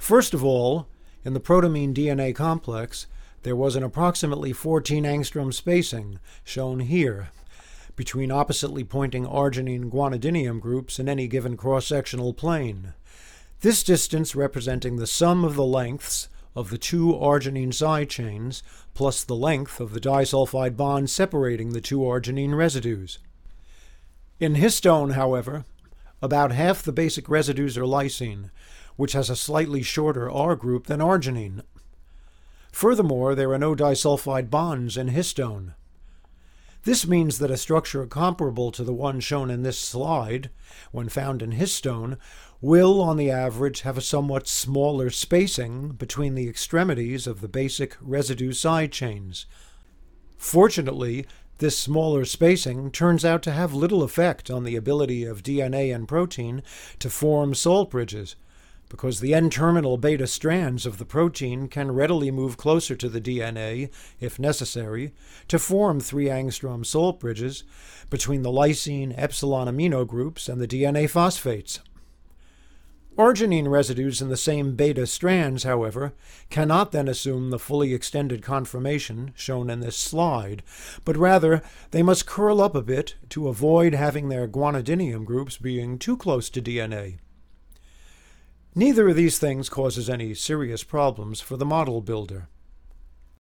First of all, in the protamine DNA complex, there was an approximately 14 angstrom spacing, shown here, between oppositely pointing arginine guanidinium groups in any given cross-sectional plane. This distance representing the sum of the lengths of the two arginine side chains plus the length of the disulfide bond separating the two arginine residues. In histone, however, about half the basic residues are lysine, which has a slightly shorter R group than arginine. Furthermore, there are no disulfide bonds in histone. This means that a structure comparable to the one shown in this slide, when found in histone, will, on the average, have a somewhat smaller spacing between the extremities of the basic residue side chains. Fortunately, this smaller spacing turns out to have little effect on the ability of DNA and protein to form salt bridges, because the N-terminal beta strands of the protein can readily move closer to the DNA, if necessary, to form 3 angstrom salt bridges between the lysine epsilon amino groups and the DNA phosphates. Arginine residues in the same beta strands, however, cannot then assume the fully extended conformation shown in this slide, but rather they must curl up a bit to avoid having their guanidinium groups being too close to DNA. Neither of these things causes any serious problems for the model builder.